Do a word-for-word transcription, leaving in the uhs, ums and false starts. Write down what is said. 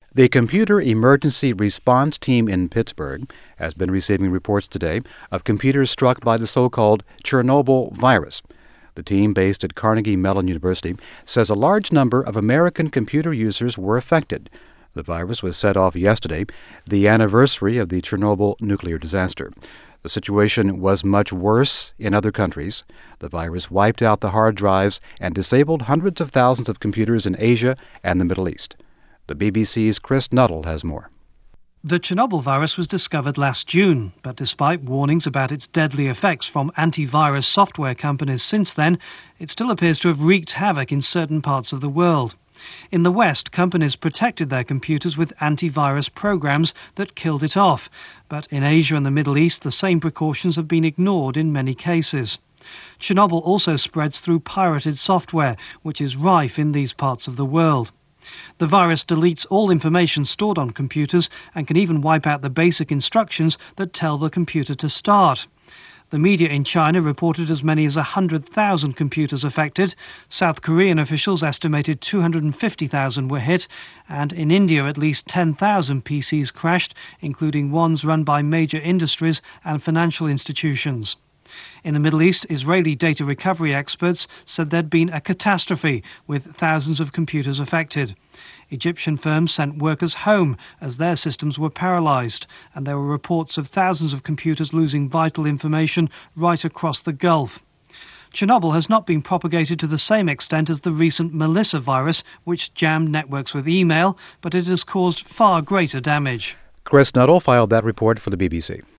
The Computer Emergency Response Team in Pittsburgh has been receiving reports today of computers struck by the so-called Chernobyl virus. The team, based at Carnegie Mellon University, says a large number of American computer users were affected. The virus was set off yesterday, the anniversary of the Chernobyl nuclear disaster. The situation was much worse in other countries. The virus wiped out the hard drives and disabled hundreds of thousands of computers in Asia and the Middle East. The B B C's Chris Nuttall has more. The Chernobyl virus was discovered last June, but despite warnings about its deadly effects from antivirus software companies since then, it still appears to have wreaked havoc in certain parts of the world. In the West, companies protected their computers with antivirus programs that killed it off, but in Asia and the Middle East, the same precautions have been ignored in many cases. Chernobyl also spreads through pirated software, which is rife in these parts of the world. The virus deletes all information stored on computers and can even wipe out the basic instructions that tell the computer to start. The media in China reported as many as one hundred thousand computers affected. South Korean officials estimated two hundred fifty thousand were hit, and in India at least ten thousand P Cs crashed, including ones run by major industries and financial institutions. In the Middle East, Israeli data recovery experts said there'd been a catastrophe with thousands of computers affected. Egyptian firms sent workers home as their systems were paralysed, and there were reports of thousands of computers losing vital information right across the Gulf. Chernobyl has not been propagated to the same extent as the recent Melissa virus, which jammed networks with email, but it has caused far greater damage. Chris Nuttall filed that report for the B B C.